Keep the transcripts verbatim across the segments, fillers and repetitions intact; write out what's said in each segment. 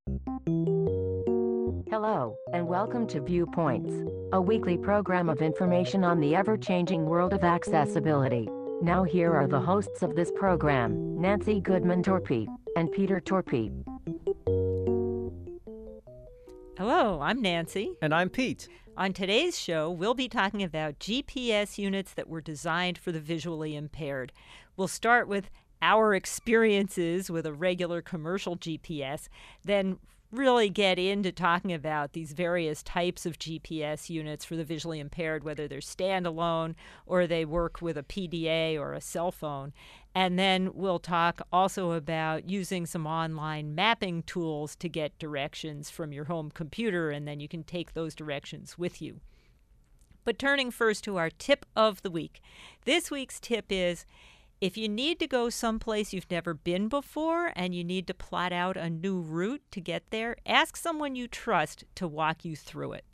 Hello, and welcome to Viewpoints, a weekly program of information on the ever-changing world of accessibility. Now here are the hosts of this program, Nancy Goodman-Torpey and Peter Torpey. Hello, I'm Nancy. And I'm Pete. On today's show, we'll be talking about G P S units that were designed for the visually impaired. We'll start with our experiences with a regular commercial G P S, then really get into talking about these various types of G P S units for the visually impaired, whether they're standalone or they work with a P D A or a cell phone. And then we'll talk also about using some online mapping tools to get directions from your home computer, and then you can take those directions with you. But turning first to our tip of the week. This week's tip is, if you need to go someplace you've never been before and you need to plot out a new route to get there, ask someone you trust to walk you through it.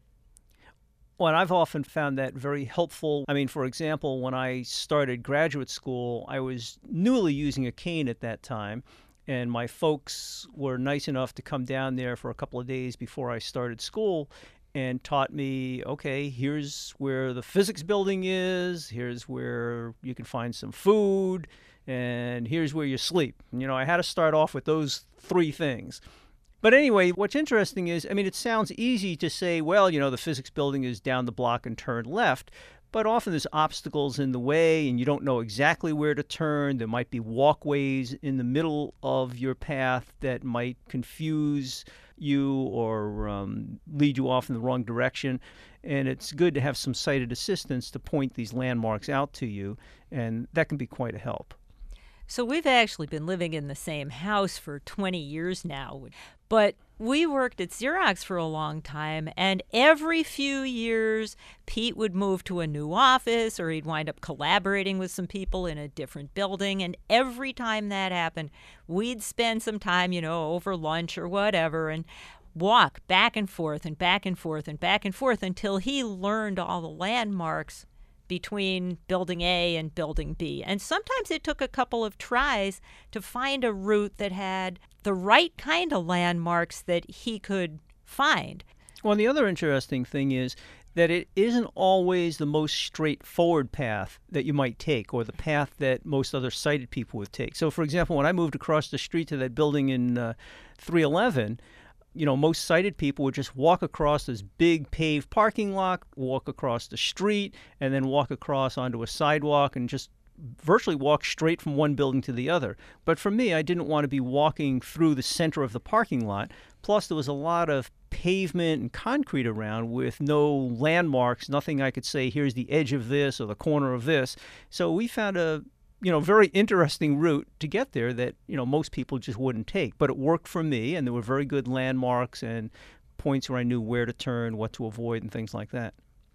Well, and I've often found that very helpful. I mean, for example, when I started graduate school, I was newly using a cane at that time, and my folks were nice enough to come down there for a couple of days before I started school and taught me, okay, here's where the physics building is, here's where you can find some food, and here's where you sleep. You know, I had to start off with those three things. But anyway, what's interesting is, I mean, it sounds easy to say, well, you know, the physics building is down the block and turn left, but often there's obstacles in the way and you don't know exactly where to turn. There might be walkways in the middle of your path that might confuse you or um, lead you off in the wrong direction. And it's good to have some sighted assistance to point these landmarks out to you, and that can be quite a help. So we've actually been living in the same house for twenty years now, but we worked at Xerox for a long time, and every few years Pete would move to a new office or he'd wind up collaborating with some people in a different building, and every time that happened, we'd spend some time, you know, over lunch or whatever, and walk back and forth and back and forth and back and forth until he learned all the landmarks between building A and building B. And sometimes it took a couple of tries to find a route that had the right kind of landmarks that he could find. Well, the other interesting thing is that it isn't always the most straightforward path that you might take or the path that most other sighted people would take. So, for example, when I moved across the street to that building in uh, three eleven, you know, most sighted people would just walk across this big paved parking lot, walk across the street, and then walk across onto a sidewalk and just virtually walk straight from one building to the other. But for me, I didn't want to be walking through the center of the parking lot. Plus, there was a lot of pavement and concrete around with no landmarks, nothing I could say, here's the edge of this or the corner of this. So we found a you know, very interesting route to get there that, you know, most people just wouldn't take. But it worked for me, and there were very good landmarks and points where I knew where to turn, what to avoid, and things like that.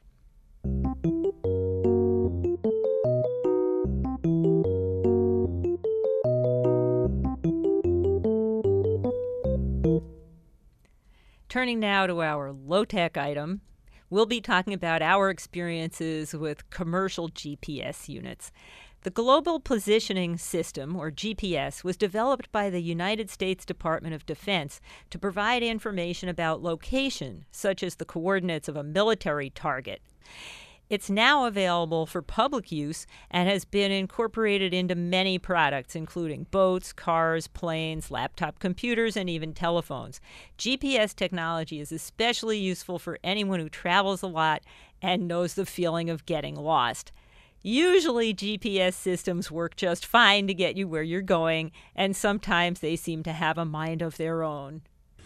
Turning now to our low-tech item, we'll be talking about our experiences with commercial G P S units. The Global Positioning System, or G P S, was developed by the United States Department of Defense to provide information about location, such as the coordinates of a military target. It's now available for public use and has been incorporated into many products, including boats, cars, planes, laptop computers, and even telephones. G P S technology is especially useful for anyone who travels a lot and knows the feeling of getting lost. Usually G P S systems work just fine to get you where you're going, and sometimes they seem to have a mind of their own.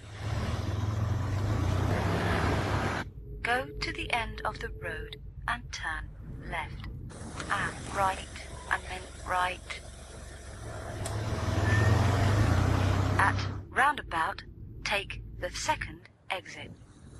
Go to the end of the road and turn left. Ah, right, and then right. At roundabout, take the second exit.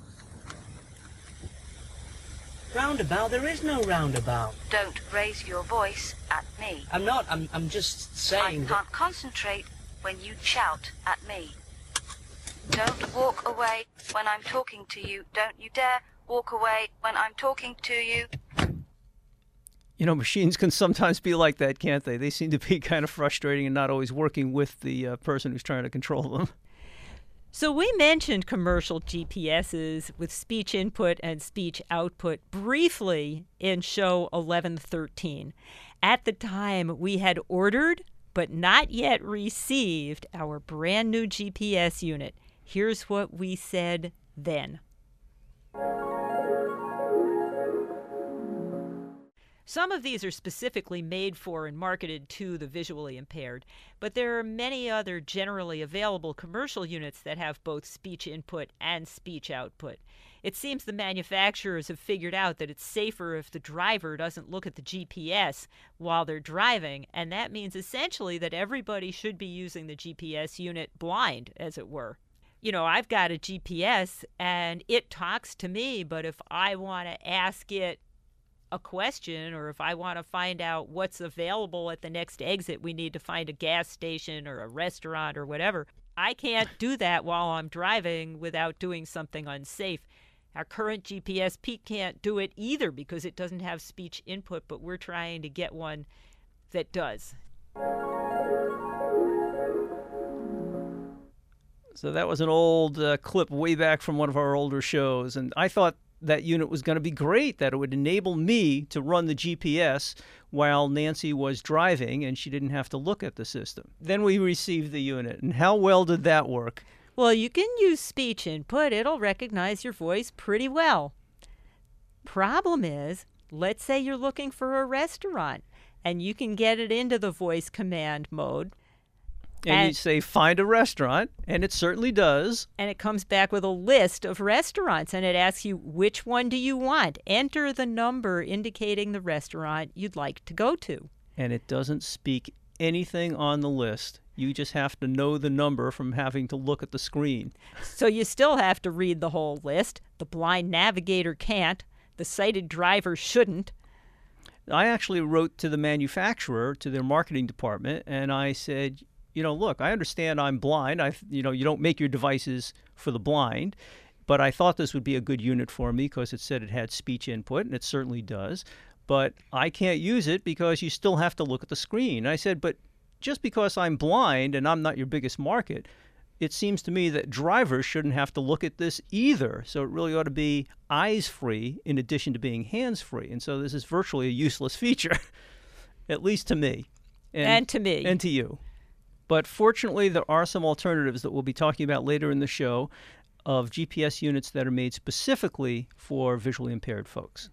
Roundabout? There is no roundabout. Don't raise your voice at me. I'm not. I'm, I'm just saying I that... can't concentrate when you shout at me. Don't walk away when I'm talking to you. Don't you dare walk away when I'm talking to you. You know, machines can sometimes be like that, can't they? They seem to be kind of frustrating and not always working with the uh, person who's trying to control them. So we mentioned commercial G P S's with speech input and speech output briefly in show eleven thirteen. At the time, we had ordered but not yet received our brand new G P S unit. Here's what we said then. Some of these are specifically made for and marketed to the visually impaired, but there are many other generally available commercial units that have both speech input and speech output. It seems the manufacturers have figured out that it's safer if the driver doesn't look at the G P S while they're driving, and that means essentially that everybody should be using the G P S unit blind, as it were. You know, I've got a G P S and it talks to me, but if I want to ask it a question, or if I want to find out what's available at the next exit, we need to find a gas station or a restaurant or whatever, I can't do that while I'm driving without doing something unsafe. Our current G P S P can't do it either because it doesn't have speech input, but we're trying to get one that does. So that was an old uh, clip way back from one of our older shows, and I thought that unit was going to be great, that it would enable me to run the G P S while Nancy was driving and she didn't have to look at the system. Then we received the unit, and how well did that work? Well, you can use speech input. It'll recognize your voice pretty well. Problem is, let's say you're looking for a restaurant and you can get it into the voice command mode. And, And- you say, find a restaurant, and it certainly does. And it comes back with a list of restaurants, and it asks you, which one do you want? Enter the number indicating the restaurant you'd like to go to. And it doesn't speak anything on the list. You just have to know the number from having to look at the screen. So you still have to read the whole list. The blind navigator can't. The sighted driver shouldn't. I actually wrote to the manufacturer, to their marketing department, and I said, you know, look, I understand I'm blind. I, you know, you don't make your devices for the blind, but I thought this would be a good unit for me because it said it had speech input, and it certainly does. But I can't use it because you still have to look at the screen. I said, but just because I'm blind and I'm not your biggest market, it seems to me that drivers shouldn't have to look at this either. So it really ought to be eyes-free in addition to being hands-free. And so this is virtually a useless feature, at least to me. And to me. And to you. But fortunately, there are some alternatives that we'll be talking about later in the show of G P S units that are made specifically for visually impaired folks.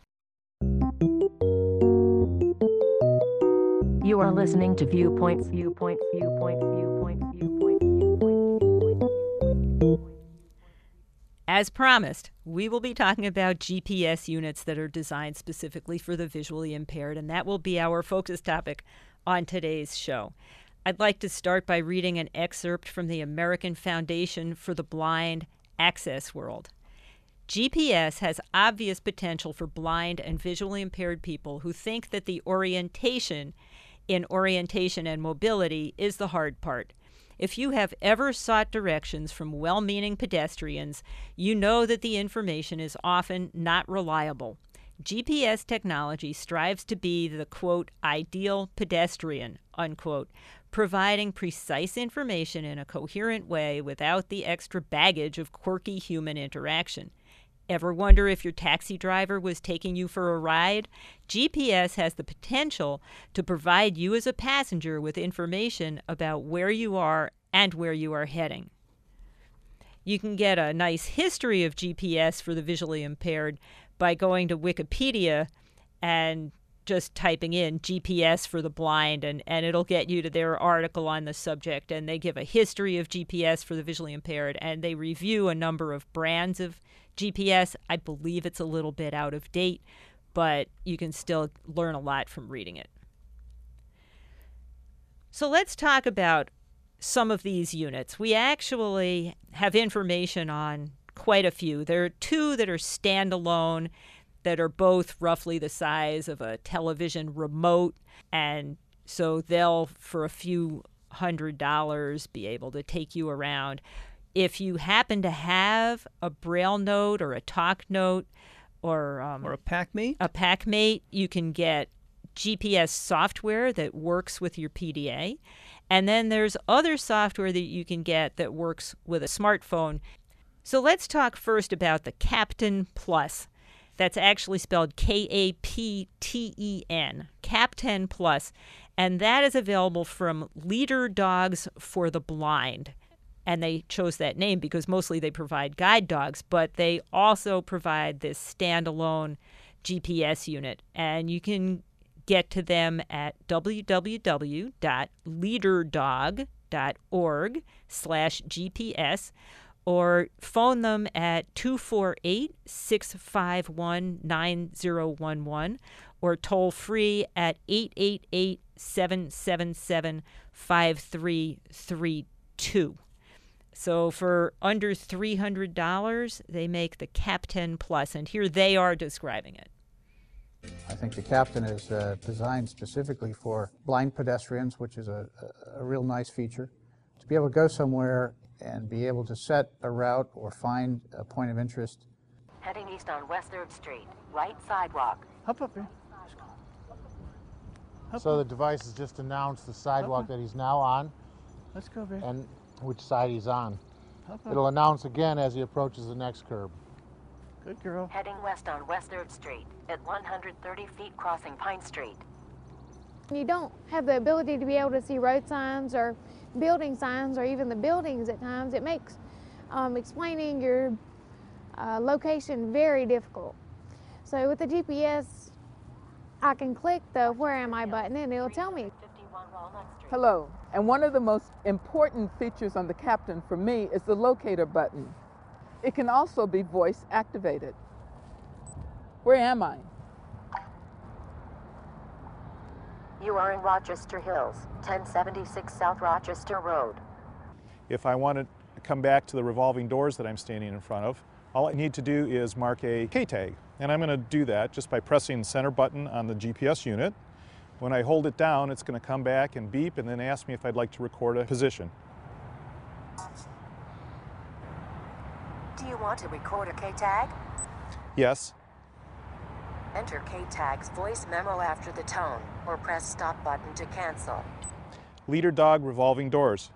You are listening to Viewpoints, Viewpoints, Viewpoints, Viewpoints, Viewpoints, Viewpoints, Viewpoints. As promised, we will be talking about G P S units that are designed specifically for the visually impaired, and that will be our focus topic on today's show. I'd like to start by reading an excerpt from the American Foundation for the Blind Access World. G P S has obvious potential for blind and visually impaired people who think that the orientation in orientation and mobility is the hard part. If you have ever sought directions from well-meaning pedestrians, you know that the information is often not reliable. G P S technology strives to be the, quote, ideal pedestrian, unquote, providing precise information in a coherent way without the extra baggage of quirky human interaction. Ever wonder if your taxi driver was taking you for a ride? G P S has the potential to provide you as a passenger with information about where you are and where you are heading. You can get a nice history of G P S for the visually impaired by going to Wikipedia and just typing in G P S for the blind, and, and it'll get you to their article on the subject. And they give a history of G P S for the visually impaired, and they review a number of brands of G P S. I believe it's a little bit out of date, but you can still learn a lot from reading it. So let's talk about some of these units. We actually have information on quite a few. There are two that are standalone that are both roughly the size of a television remote, and so they'll, for a few hundred dollars, be able to take you around. If you happen to have a Braille note or a talk note or um, Or a PackMate? a PackMate, you can get G P S software that works with your P D A, And then there's other software that you can get that works with a smartphone. So let's talk first about the Capten Plus. That's actually spelled K A P T E N, Capten Plus. And that is available from Leader Dogs for the Blind. And they chose that name because mostly they provide guide dogs, but they also provide this standalone G P S unit. And you can get to them at www.leaderdog.org slash GPS or phone them at two four eight, six five one, nine zero one one or toll free at eight eight eight, seven seven seven, five three three two. So for under three hundred dollars, they make the Capten Plus, and here they are describing it. I think the Capten is uh, designed specifically for blind pedestrians, which is a, a, a real nice feature. To be able to go somewhere and be able to set a route or find a point of interest. Heading east on West third Street, right sidewalk. Hop up here. Hop So the up. device has just announced the sidewalk Okay. that he's now on Let's go, babe. and which side he's on. Hop up. It'll announce again as he approaches the next curb. Good girl. Heading west on West third Street, at one hundred thirty feet crossing Pine Street. You don't have the ability to be able to see road signs or building signs or even the buildings at times. It makes um, explaining your uh, location very difficult. So with the G P S, I can click the Where Am I button and it'll tell me. fifty-one Walnut Street. Hello, and one of the most important features on the Capten for me is the locator button. It can also be voice activated. Where am I? You are in Rochester Hills, ten seventy-six South Rochester Road. If I want to come back to the revolving doors that I'm standing in front of, all I need to do is mark a K-tag. And I'm going to do that just by pressing the center button on the G P S unit. When I hold it down, it's going to come back and beep and then ask me if I'd like to record a position. Do you want to record a K-tag? Yes. Enter K-tag's voice memo after the tone, or press stop button to cancel. Leader dog revolving doors.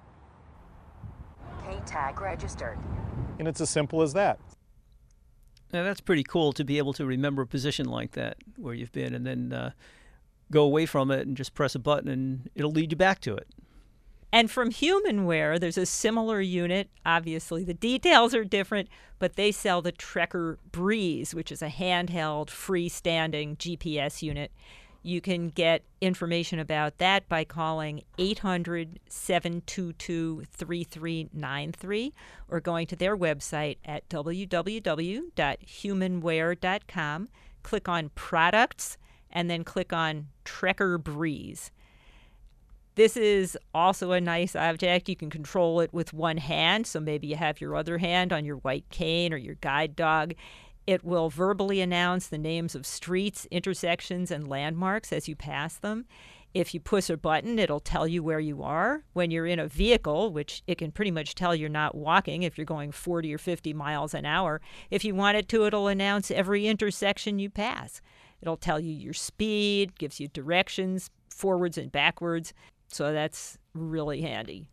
K-tag registered. And it's as simple as that. Now, that's pretty cool to be able to remember a position like that where you've been and then uh, go away from it and just press a button and it'll lead you back to it. And from Humanware, there's a similar unit. Obviously, the details are different, but they sell the Trekker Breeze, which is a handheld, freestanding G P S unit. You can get information about that by calling eight hundred, seven two two, three three nine three or going to their website at w w w dot humanware dot com. Click on Products and then click on Trekker Breeze. This is also a nice object. You can control it with one hand, so maybe you have your other hand on your white cane or your guide dog. It will verbally announce the names of streets, intersections, and landmarks as you pass them. If you push a button, it'll tell you where you are. When you're in a vehicle, which it can pretty much tell you're not walking if you're going forty or fifty miles an hour, if you want it to, it'll announce every intersection you pass. It'll tell you your speed, gives you directions, forwards and backwards. So that's really handy.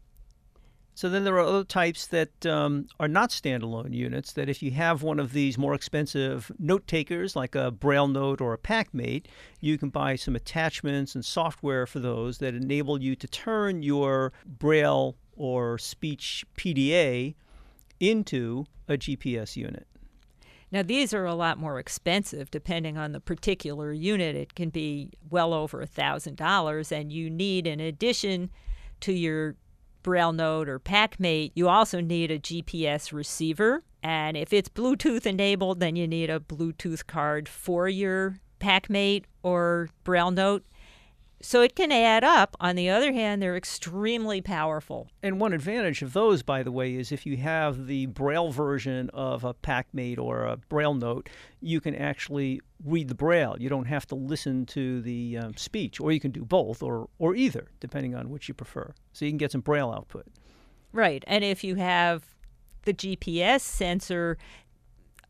So then there are other types that um, are not standalone units that if you have one of these more expensive note takers like a Braille Note or a PackMate, you can buy some attachments and software for those that enable you to turn your Braille or speech P D A into a G P S unit. Now, these are a lot more expensive depending on the particular unit. It can be well over one thousand dollars, and you need, in addition to your Braille Note or PackMate, you also need a G P S receiver. And if it's Bluetooth enabled, then you need a Bluetooth card for your PackMate or Braille Note. So it can add up. On the other hand, they're extremely powerful. And one advantage of those, by the way, is if you have the Braille version of a PackMate or a Braille Note, you can actually read the Braille. You don't have to listen to the um, speech, or you can do both, or, or either, depending on which you prefer. So you can get some Braille output. Right. And if you have the G P S sensor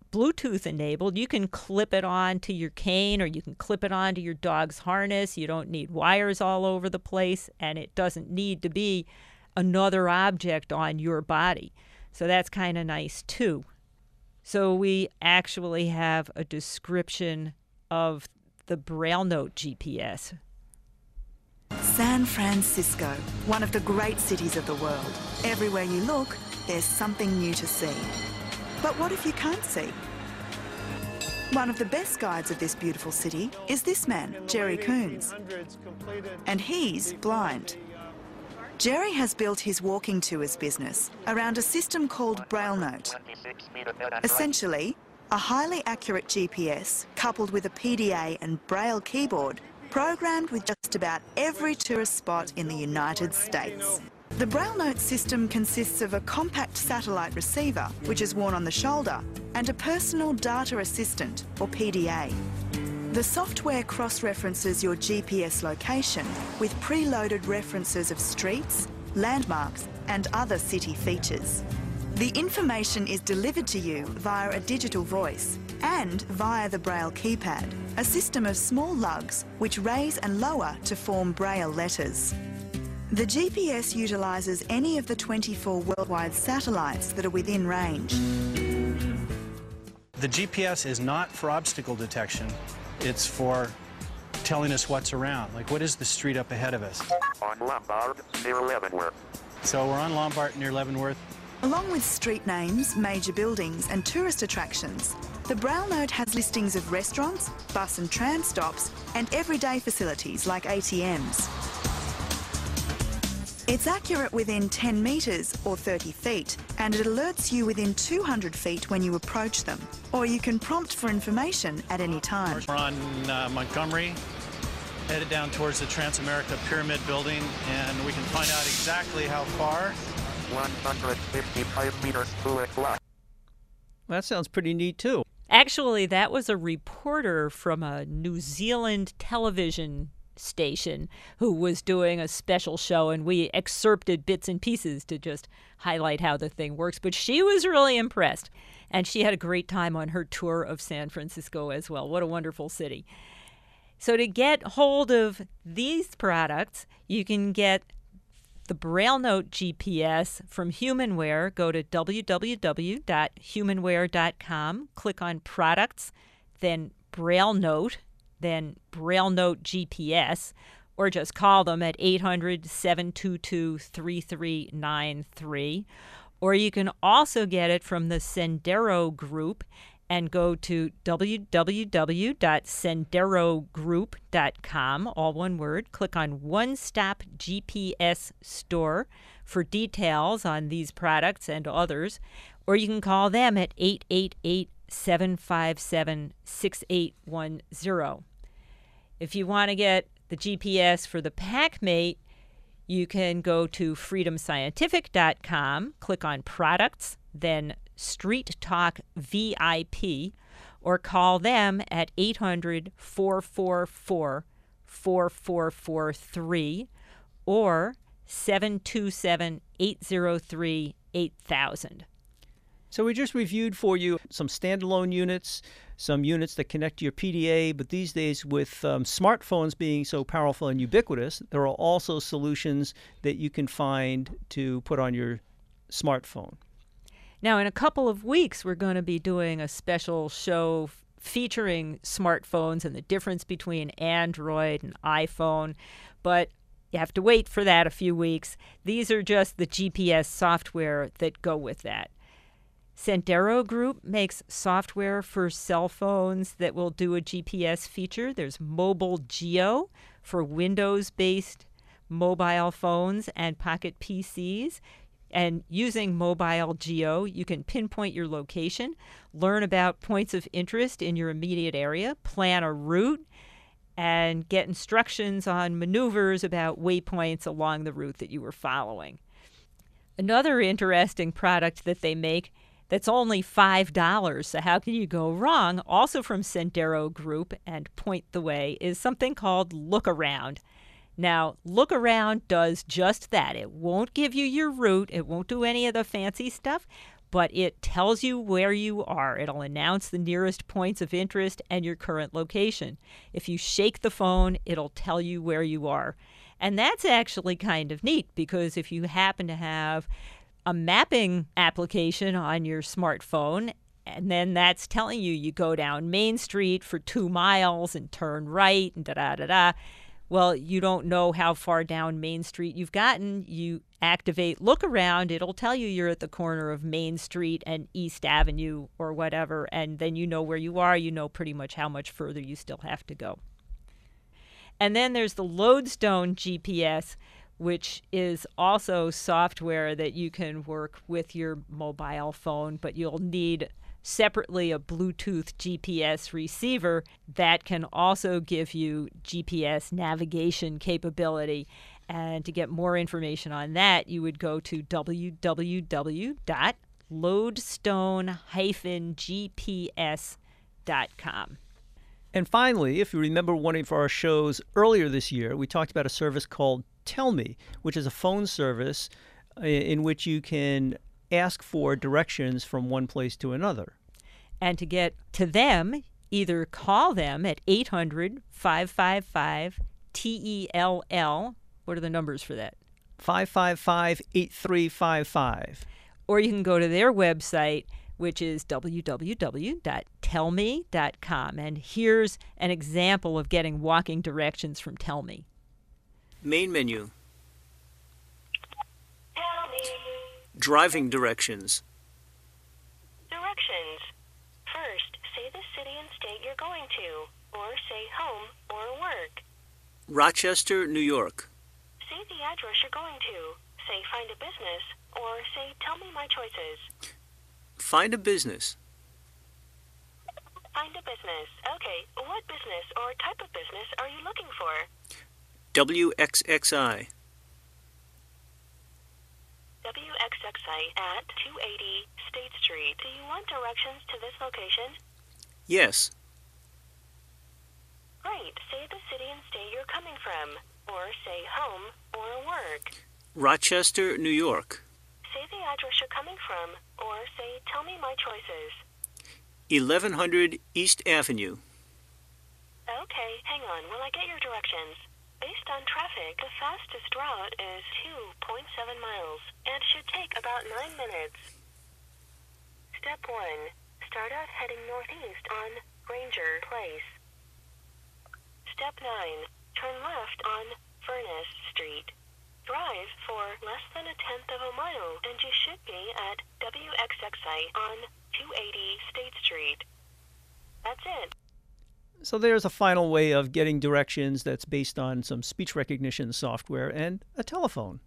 Bluetooth enabled. You can clip it on to your cane, or you can clip it onto your dog's harness. You don't need wires all over the place, and it doesn't need to be another object on your body. So that's kind of nice too. So we actually have a description of the Braille Note G P S. San Francisco, one of the great cities of the world. Everywhere you look, there's something new to see. But what if you can't see? One of the best guides of this beautiful city is this man, Jerry Coons. And he's blind. Jerry has built his walking tours business around a system called Braille Note. Essentially, a highly accurate G P S coupled with a P D A and Braille keyboard programmed with just about every tourist spot in the United States. The Braille Note system consists of a compact satellite receiver, which is worn on the shoulder, and a personal data assistant, or P D A. The software cross-references your G P S location with preloaded references of streets, landmarks, and other city features. The information is delivered to you via a digital voice and via the Braille keypad, a system of small lugs which raise and lower to form Braille letters. The G P S utilises any of the twenty-four worldwide satellites that are within range. The G P S is not for obstacle detection. It's for telling us what's around. Like, what is the street up ahead of us? On Lombard, near Leavenworth. So we're on Lombard near Leavenworth. Along with street names, major buildings and tourist attractions, the Braille Note has listings of restaurants, bus and tram stops, and everyday facilities like A T Ms. It's accurate within ten metres or thirty feet, and it alerts you within two hundred feet when you approach them, or you can prompt for information at any time. We're on uh, Montgomery, headed down towards the Transamerica Pyramid Building, and we can find out exactly how far. one hundred fifty-five meters to a clock. That sounds pretty neat too. Actually, that was a reporter from a New Zealand television station who was doing a special show, and we excerpted bits and pieces to just highlight how the thing works. But she was really impressed, and she had a great time on her tour of San Francisco as well. What a wonderful city. So to get hold of these products, you can get the Braille Note G P S from Humanware. Go to w w w dot humanware dot com, click on Products, then Braille Note, then Braille Note G P S, or just call them at eight hundred, seven two two, three three nine three. Or you can also get it from the Sendero Group and go to w w w dot sendero group dot com, all one word. Click on One Stop G P S Store for details on these products and others. Or you can call them at eight eight eight, seven five seven, six eight one zero. If you want to get the G P S for the PackMate, you can go to freedom scientific dot com, click on Products, then Street Talk V I P, or call them at eight hundred, four four four, four four four three or seven two seven, eight zero three, eight thousand. So we just reviewed for you some standalone units, some units that connect to your P D A, but these days with um, smartphones being so powerful and ubiquitous, there are also solutions that you can find to put on your smartphone. Now, in a couple of weeks, we're going to be doing a special show featuring smartphones and the difference between Android and iPhone, but you have to wait for that a few weeks. These are just the G P S software that go with that. Sendero Group makes software for cell phones that will do a G P S feature. There's Mobile Geo for Windows-based mobile phones and Pocket P Cs. And using Mobile Geo, you can pinpoint your location, learn about points of interest in your immediate area, plan a route, and get instructions on maneuvers about waypoints along the route that you were following. Another interesting product that they make that's only five dollars, so how can you go wrong, also from Sendero Group and Point the Way, is something called Look Around. Now, Look Around does just that. It won't give you your route. It won't do any of the fancy stuff, but it tells you where you are. It'll announce the nearest points of interest and your current location. If you shake the phone, it'll tell you where you are. And that's actually kind of neat, because if you happen to have a mapping application on your smartphone, and then that's telling you you go down Main Street for two miles and turn right and da-da-da-da, well, you don't know how far down Main Street you've gotten. You activate Look Around. It'll tell you you're at the corner of Main Street and East Avenue or whatever, and then you know where you are. You know pretty much how much further you still have to go. And then there's the Lodestone G P S, which is also software that you can work with your mobile phone, but you'll need separately a Bluetooth G P S receiver that can also give you G P S navigation capability. And to get more information on that, you would go to w w w dot lodestone dash g p s dot com. And finally, if you remember one of our shows earlier this year, we talked about a service called Tell Me, which is a phone service in which you can ask for directions from one place to another. And to get to them, either call them at eight hundred, five five five, T E L L. What are the numbers for that? five five five, eight three five five. Or you can go to their website, which is w w w dot tell me dot com. And here's an example of getting walking directions from Tell Me. Main menu. Tell me. Driving directions. Directions. First, say the city and state you're going to, or say home or work. Rochester, New York. Say the address you're going to. Say find a business, or say tell me my choices. Find a business. Find a business. Okay, what business or type of business are you looking for? W X X I. W X X I at two eighty State Street. Do you want directions to this location? Yes. Great. Say the city and state you're coming from, or say home or work. Rochester, New York. Say the address you're coming from, or say tell me my choices. eleven hundred East Avenue. Okay, hang on while I get your directions. Based on traffic, the fastest route is two point seven miles and should take about nine minutes. Step one. Start out heading northeast on Granger Place. Step nine. Turn left on Furnace Street. Drive for less than a tenth of a mile and you should be at W X X I on two eighty State Street. That's it. So there's a final way of getting directions that's based on some speech recognition software and a telephone.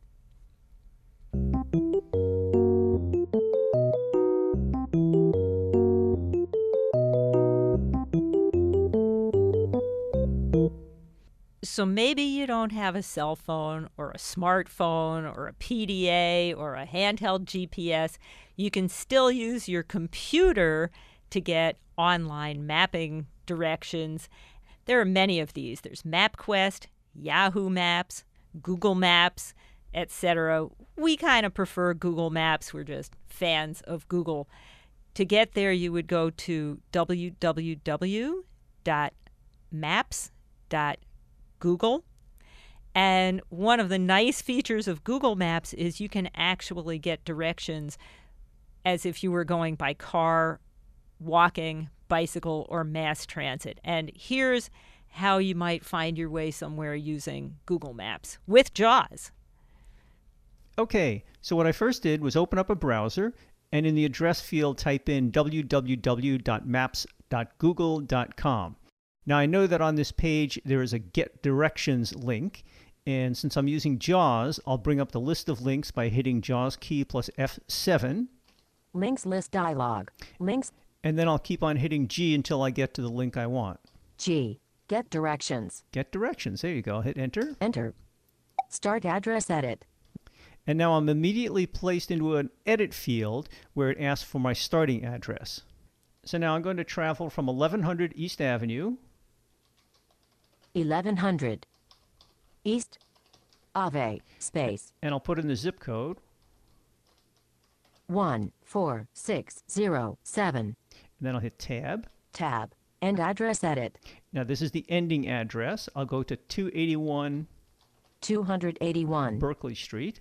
So maybe you don't have a cell phone or a smartphone or a P D A or a handheld G P S. You can still use your computer to get online mapping directions. There are many of these. There's MapQuest, Yahoo Maps, Google Maps, et cetera. We kind of prefer Google Maps. We're just fans of Google. To get there, you would go to w w w dot maps dot google. And one of the nice features of Google Maps is you can actually get directions as if you were going by car, walking, bicycle, or mass transit. And here's how you might find your way somewhere using Google Maps with JAWS. Okay, so what I first did was open up a browser and in the address field type in w w w dot maps dot google dot com. Now I know that on this page there is a Get Directions link, and since I'm using JAWS, I'll bring up the list of links by hitting JAWS key plus F seven. Links list dialog. Links. And then I'll keep on hitting G until I get to the link I want. G. Get directions. Get directions. There you go. Hit enter. Enter. Start address edit. And now I'm immediately placed into an edit field where it asks for my starting address. So now I'm going to travel from eleven hundred East Avenue. eleven hundred East Ave space. And I'll put in the zip code. one four six zero seven. And then I'll hit Tab. Tab. And address edit. Now this is the ending address. I'll go to two eighty-one two eighty-one Berkeley Street.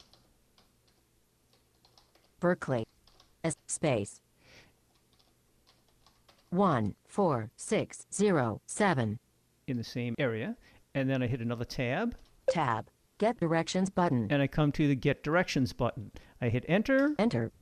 Berkeley. S space. one four six zero seven. In the same area. And then I hit another tab. Tab. Get Directions button. And I come to the Get Directions button. I hit Enter. Enter.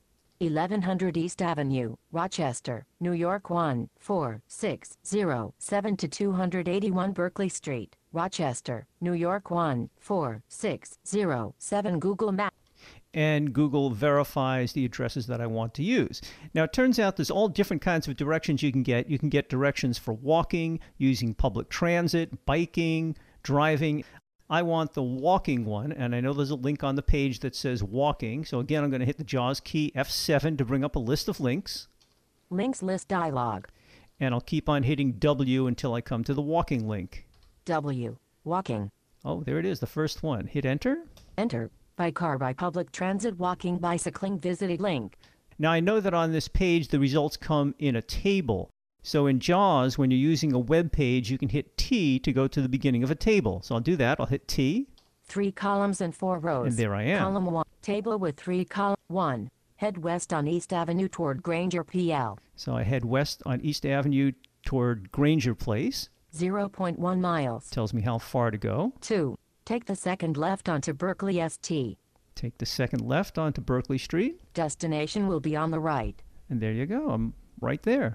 eleven hundred East Avenue, Rochester, New York one four six zero seven to two eighty-one Berkeley Street, Rochester, New York one four six zero seven. Google Maps. And Google verifies the addresses that I want to use. Now, it turns out there's all different kinds of directions you can get. You can get directions for walking, using public transit, biking, driving. I want the walking one, and I know there's a link on the page that says walking. So again, I'm going to hit the JAWS key F seven to bring up a list of links. Links list dialog. And I'll keep on hitting W until I come to the walking link. W. Walking. Oh, there it is, the first one. Hit Enter. Enter. By car, by public transit, walking, bicycling, visited link. Now I know that on this page the results come in a table. So in JAWS, when you're using a web page, you can hit T to go to the beginning of a table. So I'll do that. I'll hit T. Three columns and four rows. And there I am. Column one. Table with three columns. One. Head west on East Avenue toward Granger P L. So I head west on East Avenue toward Granger Place. zero point one miles. Tells me how far to go. Two. Take the second left onto Berkeley S T. Take the second left onto Berkeley Street. Destination will be on the right. And there you go. I'm right there.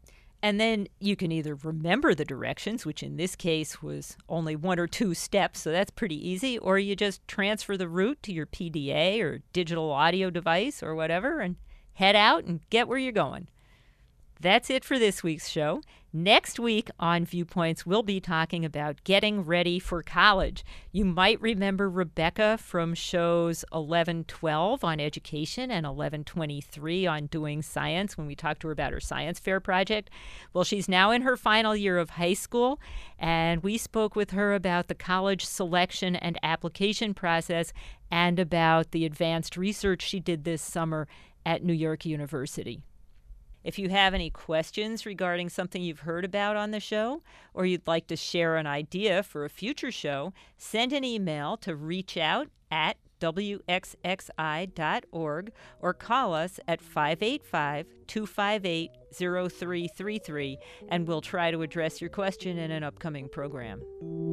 And then you can either remember the directions, which in this case was only one or two steps, so that's pretty easy, or you just transfer the route to your P D A or digital audio device or whatever and head out and get where you're going. That's it for this week's show. Next week on Viewpoints, we'll be talking about getting ready for college. You might remember Rebecca from shows eleven twelve on education and eleven twenty-three on doing science when we talked to her about her science fair project. Well, she's now in her final year of high school, and we spoke with her about the college selection and application process and about the advanced research she did this summer at New York University. If you have any questions regarding something you've heard about on the show, or you'd like to share an idea for a future show, send an email to reachout at w x x i dot org or call us at five eight five, two five eight, zero three three three, and we'll try to address your question in an upcoming program.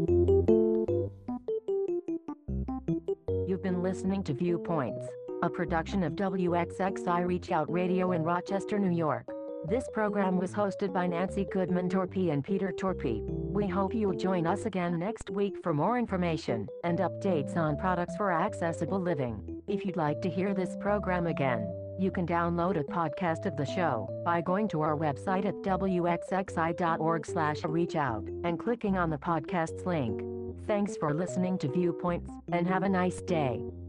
You've been listening to Viewpoints, a production of W X X I Reach Out Radio in Rochester, New York. This program was hosted by Nancy Goodman Torpy and Peter Torpy. We hope you'll join us again next week for more information and updates on products for accessible living. If you'd like to hear this program again, you can download a podcast of the show by going to our website at w x x i dot org slash reach out and clicking on the podcasts link. Thanks for listening to Viewpoints, and have a nice day.